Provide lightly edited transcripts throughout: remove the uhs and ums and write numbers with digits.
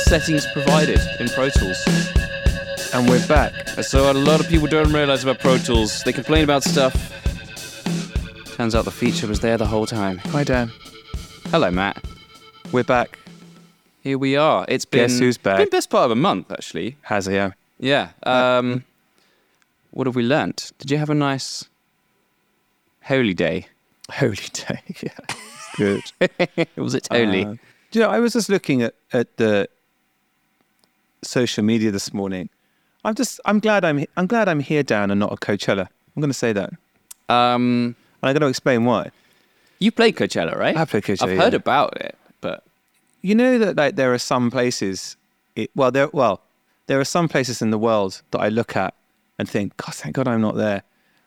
settings provided in Pro Tools. And we're back. So a lot of people don't realise about Pro Tools. They complain about stuff. Turns out the feature was there the whole time. Hi, Dan. Hello, Matt. We're back. Here we are. It's been... Guess who's back? It's been best part of a month, actually. Has he? Yeah. Yeah. What have we learnt? Did you have a nice holy day? Holy day. Yeah. Good. Was it holy? Do you know, I was just looking at the social media this morning. I'm glad I'm here, Dan, and not at Coachella. I'm going to say that. And I'm going to explain why. You played Coachella, right? I played Coachella. I've heard about it, but you know that like there are some places. There are some places in the world that I look at and think, God, thank God I'm not there.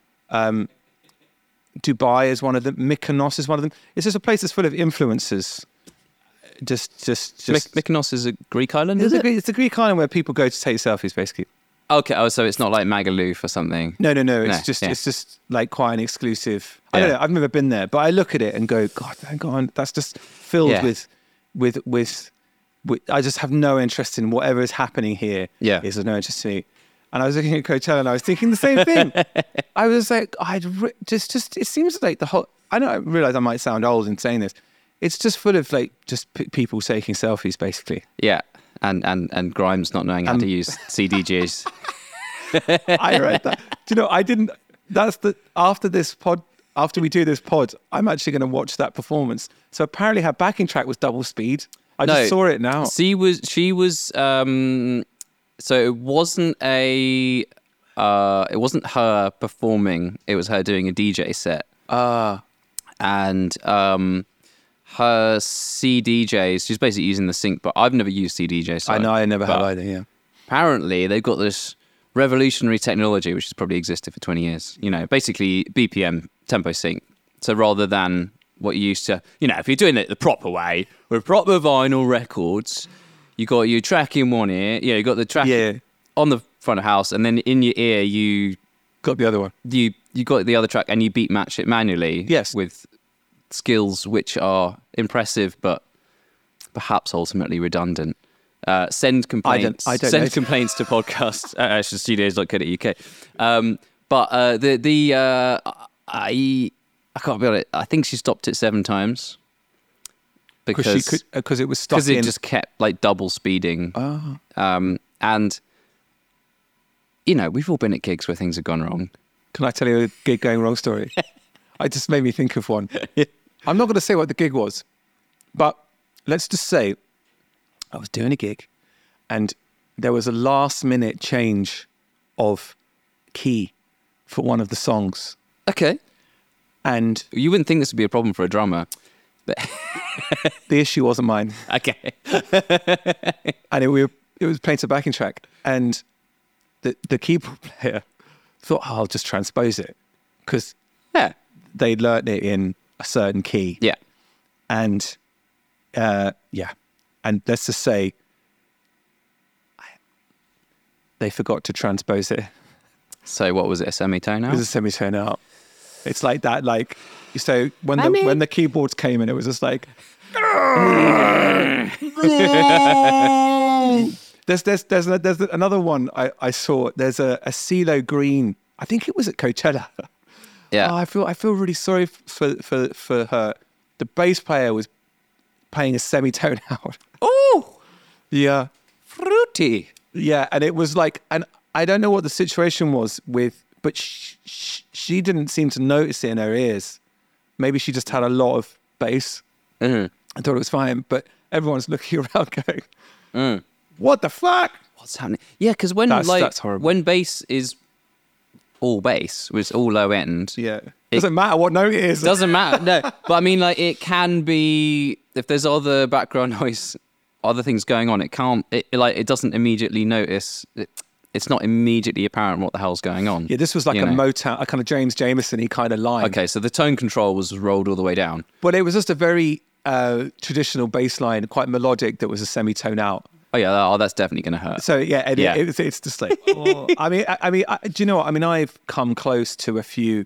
Dubai is one of them. Mykonos is one of them. It's just a place that's full of influencers. Just. Mykonos is a Greek island, is it? It's a Greek island where people go to take selfies, basically. Okay, so it's not like Magaluf or something. No. It's just like quite an exclusive. I don't know. I've never been there, but I look at it and go, God, thank God, that's just filled with. I just have no interest in whatever is happening here. Yeah, is of no interest to me. And I was looking at Coachella and I was thinking the same thing. I was like, it seems like the whole. I realize I might sound old in saying this. It's just full of like just people taking selfies, basically. Yeah. And Grimes not knowing how to use CDJs. I read that. Do you know, I didn't. After we do this pod, I'm actually going to watch that performance. So apparently her backing track was double speed. I just saw it now. She was. So it wasn't it wasn't her performing. It was her doing a DJ set. And her CDJs, she's basically using the sync, but I've never used CDJ. So I know, I never have either, yeah. Apparently, they've got this revolutionary technology, which has probably existed for 20 years. You know, basically BPM, tempo sync. So rather than what you used to, you know, if you're doing it the proper way, with proper vinyl records, you got your track in one ear, you got the track on the front of house, and then in your ear, you got the other one. You got the other track, and you beat match it manually. Yes. With skills which are impressive but perhaps ultimately redundant. Send complaints. Send complaints to podcast at studios.co.uk. But I can't be honest. I think she stopped it 7 times because it was stuck. Because it just kept like double speeding. And you know, we've all been at gigs where things have gone wrong. Can I tell you a gig going wrong story? It just made me think of one. I'm not going to say what the gig was, but let's just say I was doing a gig and there was a last minute change of key for one of the songs. Okay. And you wouldn't think this would be a problem for a drummer, but the issue wasn't mine. Okay. And it was playing to a backing track, and the keyboard player thought, I'll just transpose it because they learnt it in a certain key. Yeah. And and let's just say they forgot to transpose it. So what was it, a semitone out? It was a semitone out. It's like that, like, so when the keyboards came in, it was just like there's another one I saw. There's a CeeLo Green. I think it was at Coachella. Yeah. I feel really sorry for her. The bass player was playing a semitone out. Oh, yeah, fruity. Yeah, and it was like, and I don't know what the situation was with, but she didn't seem to notice it in her ears. Maybe she just had a lot of bass. Mm-hmm. I thought it was fine, but everyone's looking around going, "What the fuck? What's happening?" Yeah, because that's horrible. When bass is all bass, was all low end. Yeah, doesn't matter what note it is. Doesn't matter. No, but I mean, like, it can be, if there's other background noise, other things going on. It doesn't immediately notice. It's not immediately apparent what the hell's going on. Yeah, this was like a Motown, a kind of James Jamerson-y kind of line. Okay, so the tone control was rolled all the way down. But it was just a very traditional bass line, quite melodic, that was a semitone out. Oh yeah, that's definitely going to hurt. So it's just like, I mean, do you know what? I mean, I've come close to a few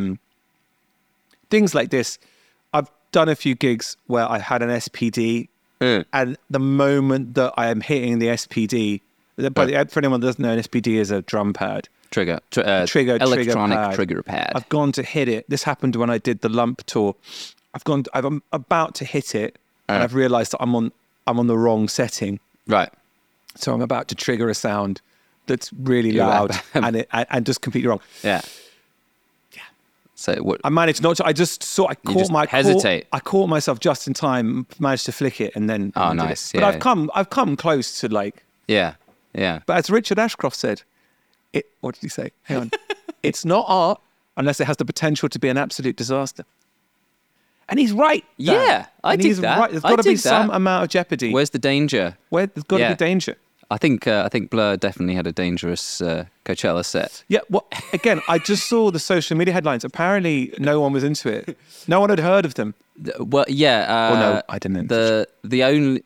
things like this. I've done a few gigs where I had an SPD And the moment that I am hitting the SPD, but for anyone that doesn't know, an SPD is a drum pad. Trigger Electronic pad. Trigger pad. I've gone to hit it. This happened when I did the Lump tour. I'm about to hit it, and I've realised that I'm on the wrong setting. Right. So I'm about to trigger a sound that's really loud and just completely wrong. Yeah. So what? I managed not to. I caught myself just in time. Managed to flick it, and then. Oh, nice. But I've come close to like. Yeah. But as Richard Ashcroft said, what did he say? Hang on. It's not art unless it has the potential to be an absolute disaster. And he's right. Dan. Yeah, I dig that. Right. There's got to be some amount of jeopardy. Where's the danger? There's got to be danger. I think Blur definitely had a dangerous Coachella set. Yeah, well, again, I just saw the social media headlines. Apparently, no one was into it. No one had heard of them. Well, yeah. No, I didn't. The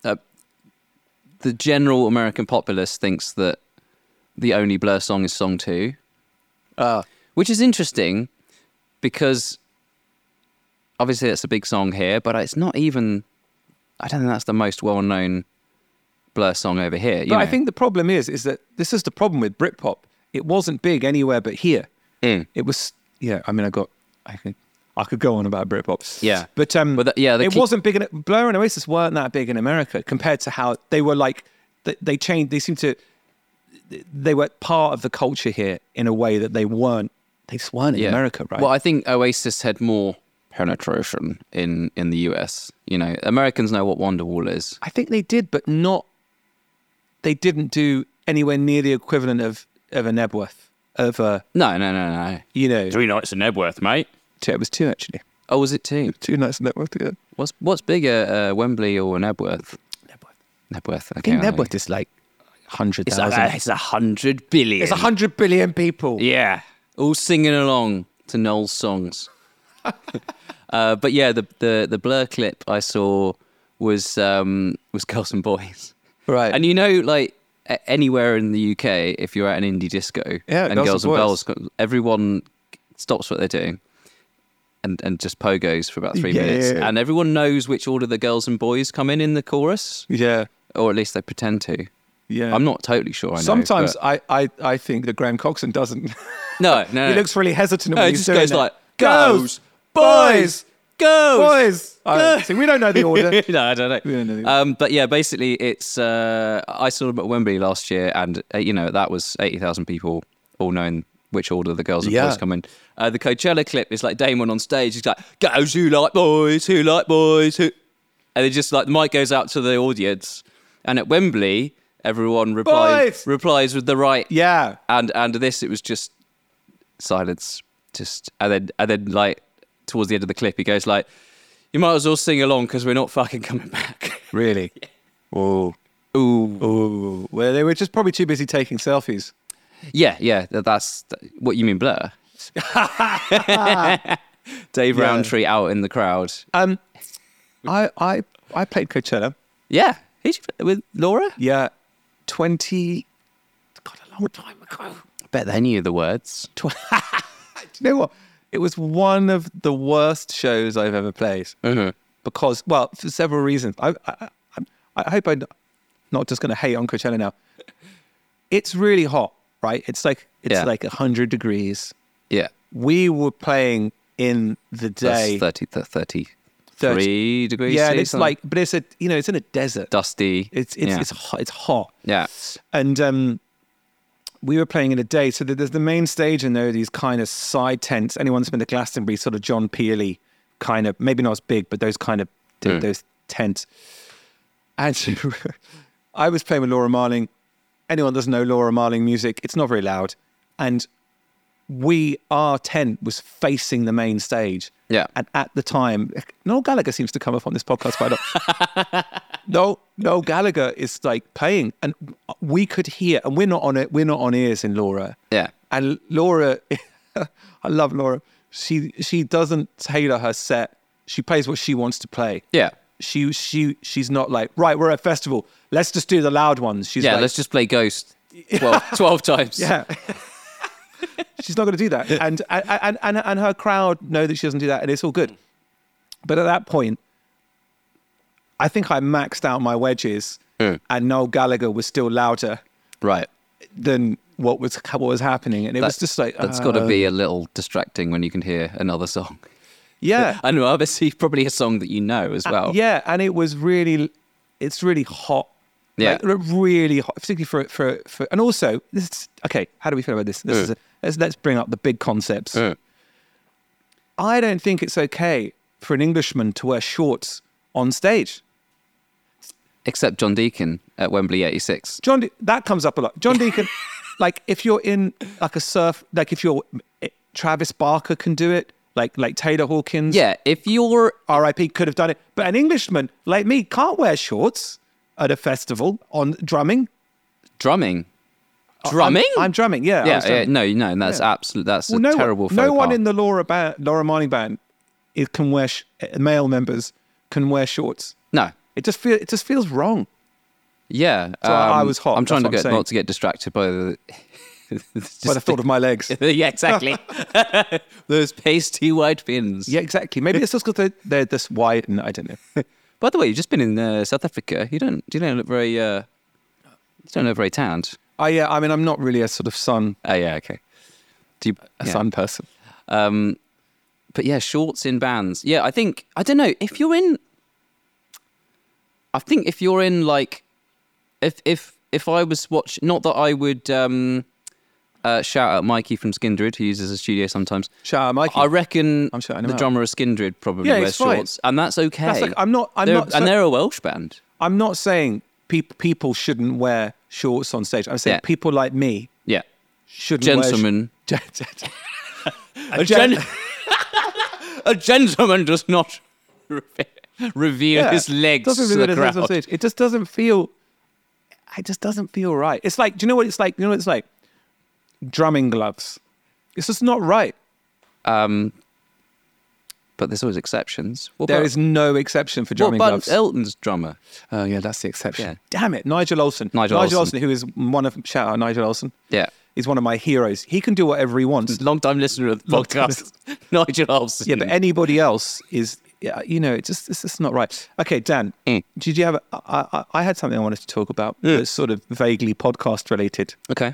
general American populace thinks that the only Blur song is Song 2, which is interesting because obviously it's a big song here, but it's not even. I don't think that's the most well-known Blur song over here. But I think the problem is that this is the problem with Britpop. It wasn't big anywhere but here. It was, I mean, I could go on about Britpop. Yeah. But it wasn't big. Blur and Oasis weren't that big in America compared to how they were like, they changed, they were part of the culture here in a way that they just weren't in America, right? Well, I think Oasis had more penetration in the US. Americans know what Wonderwall is. I think they did, but they didn't do anywhere near the equivalent of a Nebworth. No. 3 nights in Nebworth, mate. It was 2 actually. Oh, was it 2? 2 nights in Nebworth, yeah. What's bigger, Wembley or Nebworth? Nebworth. Okay, I think Nebworth is like 100,000. It's 100 billion. It's 100 billion people. Yeah, all singing along to Noel's songs. But yeah, the Blur clip I saw was Girls and Boys. Right. And like anywhere in the UK, if you're at an indie disco and Girls and Bells, everyone stops what they're doing and just pogos for about 3 minutes. Yeah. And everyone knows which order the girls and boys come in the chorus. Yeah. Or at least they pretend to. Yeah. I'm not totally sure I know. Sometimes I think that Graham Coxon doesn't. No. He looks really hesitant when he's doing it. It just goes like, girls, boys, girls, boys. See, we don't know the order. No, I don't know. We don't know the order. But yeah, basically it's, I saw them at Wembley last year and, that was 80,000 people all knowing which order the girls and boys come in. The Coachella clip is like Damon on stage. He's like, girls who like boys, who like boys, who... And it just like the mic goes out to the audience. And at Wembley, everyone replies with the right. Yeah. And this, it was just silence. And then like towards the end of the clip, he goes like, you might as well sing along because we're not fucking coming back. Really? Yeah. Ooh. Well, they were just probably too busy taking selfies. Yeah. That's what you mean, Blur. Dave Rowntree out in the crowd. I played Coachella. Yeah. With Laura? Yeah. 20... God, a long time ago. I bet they knew the words. Do you know what? It was one of the worst shows I've ever played. Mm-hmm. Because, well, for several reasons. I hope I'm not just going to hate on Coachella now. It's really hot, right? It's like 100 degrees. Yeah. We were playing in the day. That's 33 degrees. Yeah, and it's like, but it's it's in a desert. Dusty. It's hot. Yeah. And we were playing in a day. So there's the main stage and there are these kind of side tents. Anyone that's been to Glastonbury, sort of John Peely kind of, maybe not as big, but those kind of, those tents. And so I was playing with Laura Marling. Anyone doesn't know Laura Marling music, it's not very loud. And our tent was facing the main stage. Yeah. And at the time, Noel Gallagher seems to come up on this podcast quite a lot. Noel Gallagher is like playing and we could hear, and we're not on ears in Laura. Yeah. And Laura, I love Laura. She doesn't tailor her set. She plays what she wants to play. Yeah. She's not like, right, we're at a festival, let's just do the loud ones. She's like, let's just play Ghost 12 times. Yeah. She's not going to do that. And her crowd know that she doesn't do that, and it's all good. But at that point, I think I maxed out my wedges, and Noel Gallagher was still louder, right, than what was happening, and it was just like that's got to be a little distracting when you can hear another song. Yeah, I know. Obviously, probably a song that you know as well. Yeah, and it's really hot. Yeah, like, really hot, particularly for. And also, this is, okay. How do we feel about this? Let's bring up the big concepts. I don't think it's okay for an Englishman to wear shorts on stage. Except John Deacon at Wembley '86. That comes up a lot. John Deacon, like if you're in like a surf, like if you're Travis Barker can do it, like Taylor Hawkins. Yeah, if you're R.I.P. could have done it, but an Englishman like me can't wear shorts at a festival on drumming. Drumming. I'm drumming. Yeah. No. That's absolute. That's a terrible. No one part. in the Laura Marling band can wear male members can wear shorts. No. It just feels wrong. Yeah, so I was hot. I'm trying to not to get distracted by the by the thought of my legs. Yeah, exactly. Those pasty white fins. Yeah, exactly. Maybe it's just because they're this white, and I don't know. By the way, you've just been in South Africa. You don't look very tanned. Oh yeah, I mean I'm not really a sort of sun. Oh yeah, okay. Sun person. But yeah, shorts in bands. Yeah, I don't know if you're in. I think if you're in like, if I was watching, not that I would shout out Mikey from Skindred, who uses a studio sometimes. Shout out Mikey. I reckon the drummer of Skindred probably wears shorts, and that's okay. That's like, I'm not. They're a Welsh band. I'm not saying people shouldn't wear shorts on stage. I'm saying people like me. Yeah. Shouldn't gentlemen. wear A gentleman does not reveal his legs to the crowd. It just doesn't feel. It just doesn't feel right. It's like, do you know what it's like? You know what it's like? Drumming gloves. It's just not right. But there's always exceptions. There is no exception for drumming gloves. Elton's drummer. Oh yeah, that's the exception. Yeah. Damn it, Nigel Olsson. Nigel Olsson, who is shout out Nigel Olsson. Yeah. He's one of my heroes. He can do whatever he wants. Long-time listener of the podcast, Nigel Olsson. Yeah, but anybody else is, it's just not right. Okay, Dan, did you have? I had something I wanted to talk about that's sort of vaguely podcast related. Okay.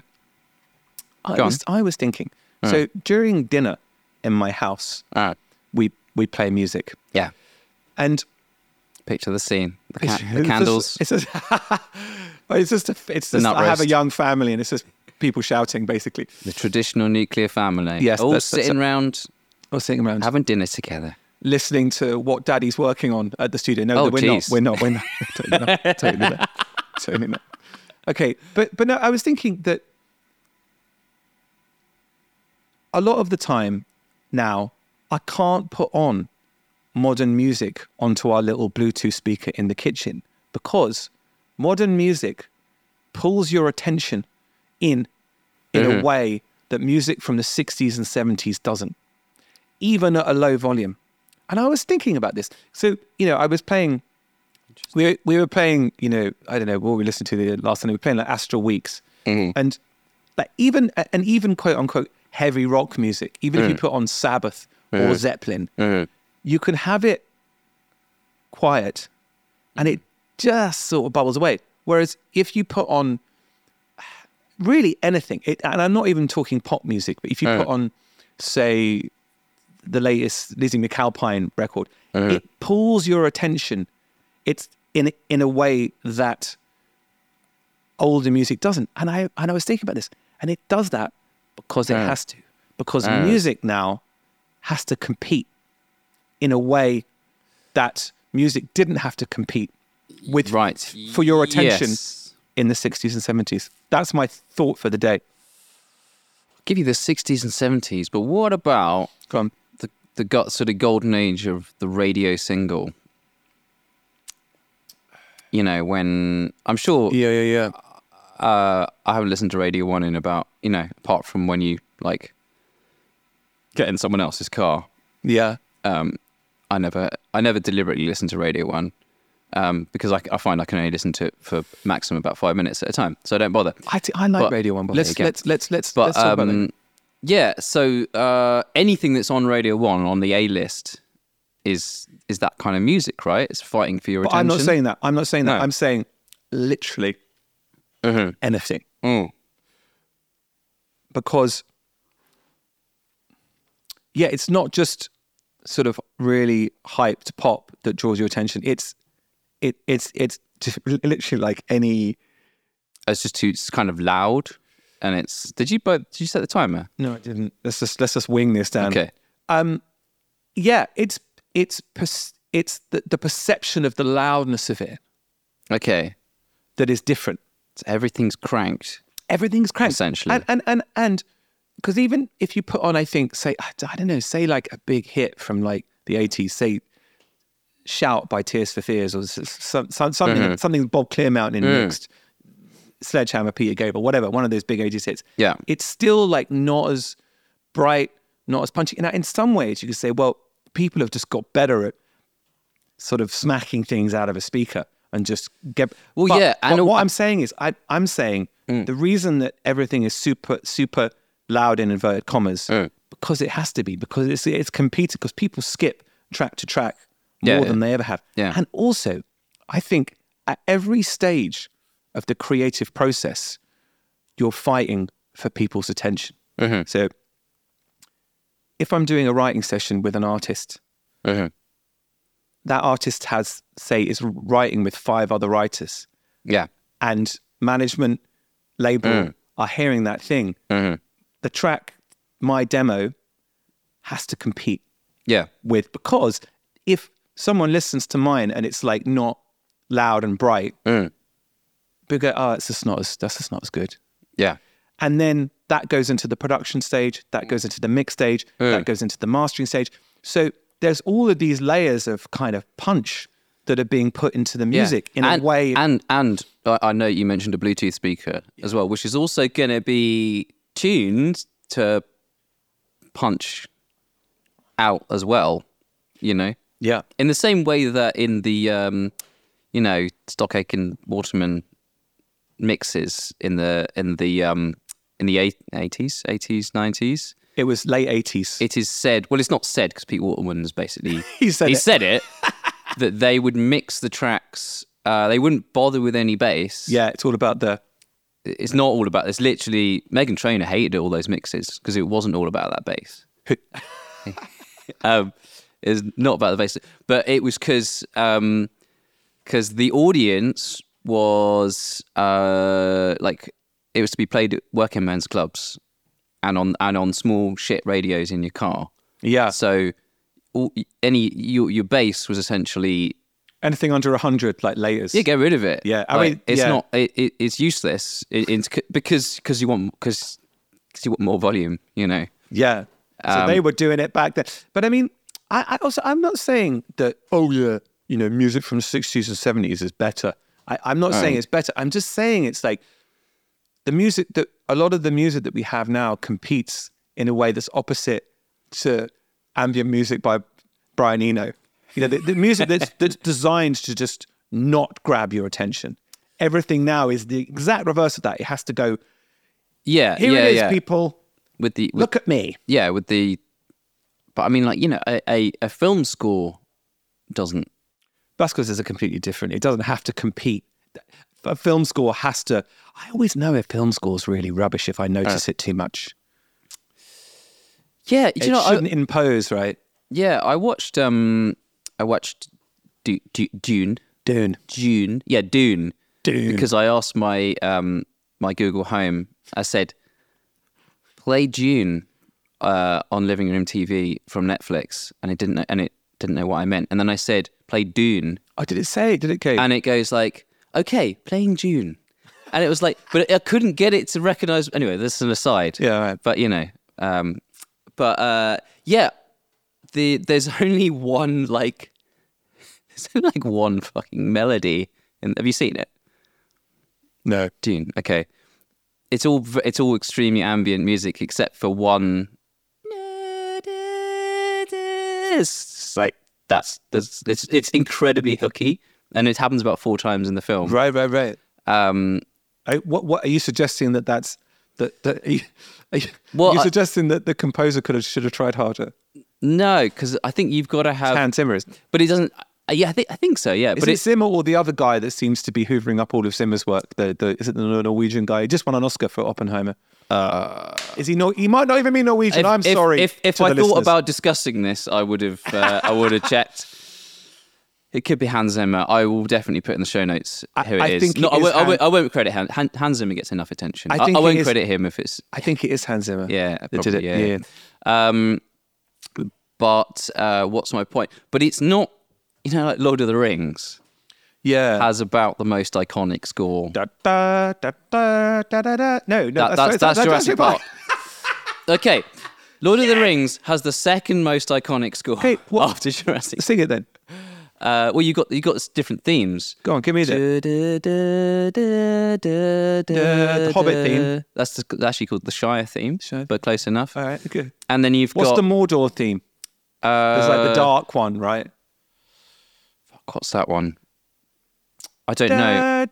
I was thinking. So during dinner in my house, we play music. Yeah. And picture the scene. The candles. It's just I have a young family, and it's just people shouting, basically. The traditional nuclear family. Yes. All sitting around, having dinner together, listening to what Daddy's working on at the studio. No, we're not. Totally not. Okay, but no, I was thinking that a lot of the time now, I can't put on modern music onto our little Bluetooth speaker in the kitchen because modern music pulls your attention in a way that music from the 60s and 70s doesn't, even at a low volume. And I was thinking about this. So, I was playing, we were playing, I don't know what we listened to the last time. We were playing like Astral Weeks. And like even quote unquote heavy rock music, even if you put on Sabbath or Zeppelin, you can have it quiet and it just sort of bubbles away. Whereas if you put on really anything, and I'm not even talking pop music, but if you put on, say, the latest Lizzie McAlpine record, it pulls your attention. It's in a way that older music doesn't. And I was thinking about this, and it does that because it has to. Because music now has to compete in a way that music didn't have to compete with for your attention in the 60s and 70s. That's my thought for the day. I'll give you the 60s and 70s, but what about the sort of golden age of the radio single? When I'm sure. Yeah. I haven't listened to Radio 1 in about, apart from when you like get in someone else's car. Yeah. I never deliberately listen to Radio 1 because I find I can only listen to it for maximum about 5 minutes at a time, so I don't bother. I like Radio 1. Let's talk about that. Yeah. So anything that's on Radio 1 on the A list is that kind of music, right? It's fighting for your attention. I'm not saying that. I'm not saying that. No. I'm saying literally anything. Because, yeah, it's not just sort of really hyped pop that draws your attention. It's just literally like any. It's just it's kind of loud, and it's. Did you set the timer? No, I didn't. Let's just wing this down. Okay. Yeah, it's the perception of the loudness of it. Okay. That is different. So everything's cranked. Everything's cranked. Essentially. And because even if you put on, I think, say, I don't know, say like a big hit from like the 80s, say Shout by Tears for Fears or something Bob Clearmountain mixed, Sledgehammer, Peter Gabriel, whatever, one of those big 80s hits. Yeah. It's still like not as bright, not as punchy. Now, in some ways, you could say, well, people have just got better at sort of smacking things out of a speaker and just get. Well, but, yeah. And what I'm saying is, I'm saying the reason that everything is super loud in inverted commas, because it has to be, because it's competed, because people skip track to track more than they ever have. Yeah. And also, I think at every stage of the creative process, you're fighting for people's attention. So if I'm doing a writing session with an artist, that artist is writing with 5 other writers. Yeah. And management, label are hearing that thing. The track, my demo, has to compete. Yeah. Because if someone listens to mine and it's like not loud and bright, they go, that's just not as good. Yeah. And then that goes into the production stage, that goes into the mix stage, that goes into the mastering stage. So there's all of these layers of kind of punch that are being put into the music in a way. And I know you mentioned a Bluetooth speaker as well, which is also going to be tuned to punch out as well, you know? Yeah. In the same way that in the, Stock Aitken Waterman mixes in the 80s, 90s. It was late 80s. It is said, well, it's not said because Pete Waterman's basically... he said it, that they would mix the tracks. They wouldn't bother with any bass. Yeah, it's all about It's not all about... It's literally... Meghan Trainor hated all those mixes because it wasn't all about that bass. It's not about the bass. But it was because the audience was it was to be played at working men's clubs and on small shit radios in your car. Yeah. So your bass was essentially anything under 100, like laters. Yeah, get rid of it. Yeah, I mean it's not. It's useless because you want more volume. You know. Yeah. So they were doing it back then. But I mean, I'm not saying that. Music from the 60s and 70s is better. I'm not saying it's better. I'm just saying it's like the music that a lot of the music that we have now competes in a way that's opposite to ambient music by Brian Eno. The music that's designed to just not grab your attention. Everything now is the exact reverse of that. It has to go. Yeah, here it is, people. Look at me. Yeah, but I mean, a film score doesn't. That's because it's completely different. It doesn't have to compete. A film score has to. I always know if film score's really rubbish if I notice it too much. Yeah, it shouldn't impose, right? Yeah, I watched. Dune. Yeah, Dune. Because I asked my my Google Home. I said, "Play Dune on living room TV from Netflix," and it didn't know what I meant. And then I said, "Play Dune." Oh, did it say? Did it go? And it goes like, "Okay, playing Dune," and it was like, but I couldn't get it to recognize. Anyway, this is an aside. Yeah, right. But there's only one one fucking melody. Have you seen it? No. Dune. Okay. It's all extremely ambient music except for one. It's like it's incredibly hooky, and it happens about 4 times in the film. Right. What are you suggesting are you suggesting that the composer should have tried harder? No, because I think you've got to have. Hans Zimmer, isn't it? But he doesn't. Yeah, I think so. Yeah, Is it Zimmer or the other guy that seems to be hoovering up all of Zimmer's work? Is it the Norwegian guy? He just won an Oscar for Oppenheimer. Is he not? He might not even be Norwegian. I'm sorry. If I thought listeners. about discussing this, I would have checked. It could be Hans Zimmer. I will definitely put in the show notes who it is. No, I won't credit Hans Zimmer gets enough attention. I won't credit him if it's. I think it is Hans Zimmer. Yeah, that did it. Yeah. But what's my point? But it's not. Like Lord of the Rings. Yeah, has about the most iconic score. Da, da, da, da, da, da, da. No, that's Jurassic Park. Okay, Lord of the Rings has the second most iconic score after Jurassic. Sing it then. Well, you got different themes. Go on, give me the Hobbit theme. That's actually called the Shire theme, but close enough. All right, okay. And then you've got... What's the Mordor theme? There's like the dark one, right? What's that one? I don't know.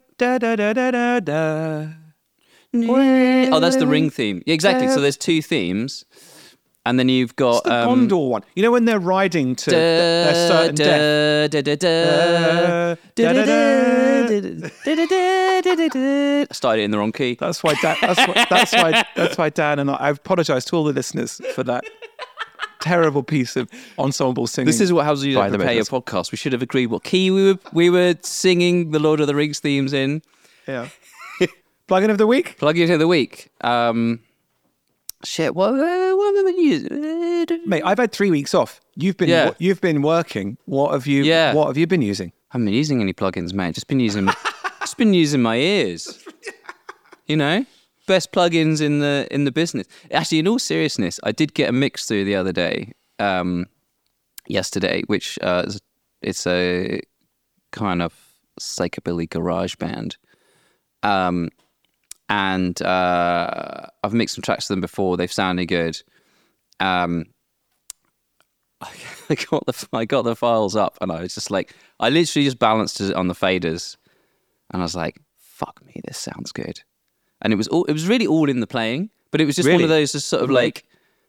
Oh, that's the Ring theme. Yeah, exactly. So there's two themes. And then you've got... What's the Gondor one? You know when they're riding to their certain death? I started it in the wrong key. That's why Dan and I apologise to all the listeners for that terrible piece of ensemble singing. This is what happens when you don't prepare your podcast. We should have agreed what key we were singing the Lord of the Rings themes in. Yeah. Plug-in of the week? Plug-in of the week. Shit, what have I been using? Mate, I've had 3 weeks off. You've been working. What have you been using? I haven't been using any plugins, mate. Just been using my ears. Best plugins in the business. Actually, in all seriousness, I did get a mix through the other day, yesterday, which it's a kind of psychobilly garage band. And I've mixed some tracks to them before. They've sounded good. I got the files up, and I was just like, I literally just balanced it on the faders, and I was like, "Fuck me, this sounds good." And it was really all in the playing, but it was just one of those just sort of like,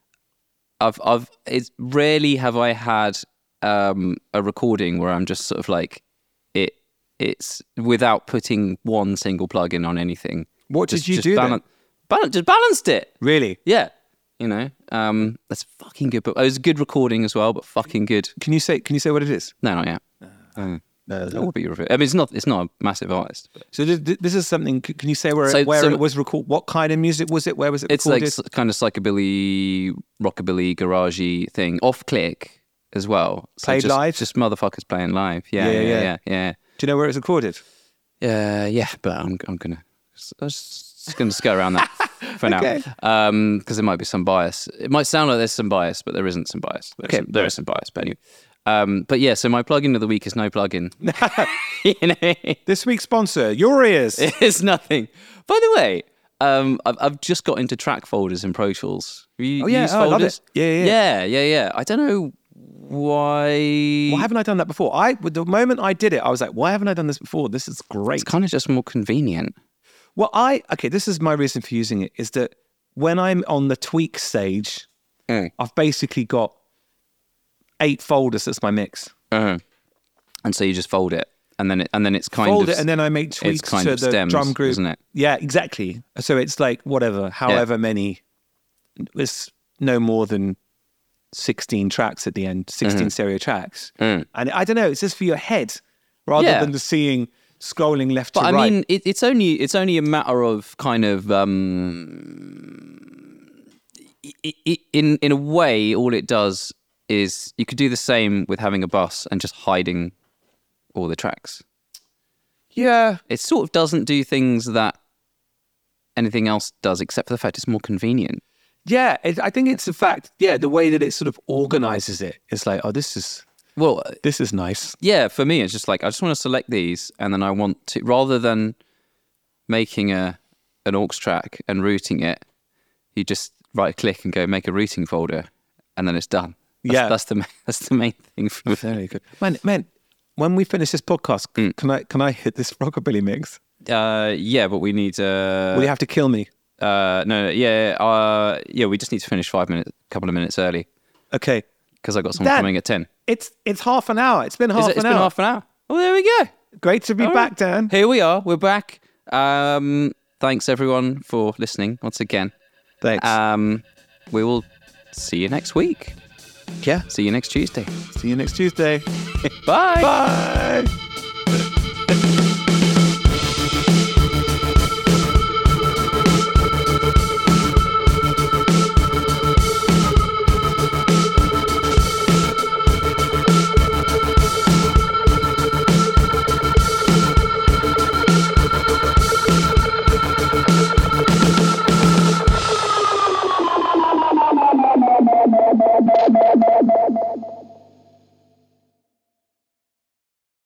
it's rarely have I had a recording where I'm just sort of like it's without putting one single plug-in on anything. What did you do then? Just balanced it. Really? Yeah. That's fucking good. But it was a good recording as well, but fucking good. Can you say what it is? No, not yet. That would be your review. I mean, it's not a massive artist. But. So this is something. Can you say where it was recorded? What kind of music was it? Where was it recorded? It's like kind of psychobilly, rockabilly, garagey thing. Off click as well. So Played live? Just motherfuckers playing live. Yeah. Do you know where it's recorded? Yeah, but I'm just gonna go around that for now, because there might be some bias. It might sound like there's some bias, but there isn't some bias. There is some bias, but anyway. But yeah, so my plugin of the week is no plugin. This week's sponsor, your ears. It's nothing. By the way, I've just got into track folders in Pro Tools. You use folders? I love it. Yeah. I don't know why. Why haven't I done that before? The moment I did it, I was like, why haven't I done this before? This is great. It's kind of just more convenient. Well, this is my reason for using it, is that when I'm on the tweak stage, I've basically got 8 folders as my mix. And so you just fold it, and then it's kind of... Fold it, and then I make tweaks to the stems, drum group. Isn't it? Yeah, exactly. So it's like however many, it's no more than 16 tracks at the end, 16 stereo tracks. And I don't know, it's just for your head, rather than the seeing... scrolling left to right. But I mean, it's only a matter of kind of in a way, all it does is you could do the same with having a bus and just hiding all the tracks. Yeah, it sort of doesn't do things that anything else does, except for the fact it's more convenient. Yeah, I think it's the fact. Yeah, the way that it sort of organizes it. It's like, this is nice. Yeah, for me, it's just like, I just want to select these, and then I want to, rather than making an aux track and routing it, you just right click and go make a routing folder, and then it's done. That's the main thing for me. Very good. Man, when we finish this podcast, can I hit this rockabilly mix? Yeah, but we need... Will you have to kill me? No, we just need to finish 5 minutes, a couple of minutes early. Okay. because I got someone coming at 10. It's half an hour. It's been half an hour. It's been half an hour. Well, there we go. Great to be back, Dan. Here we are. We're back. Thanks, everyone, for listening once again. Thanks. We will see you next week. Yeah. See you next Tuesday. See you next Tuesday. Bye. Bye.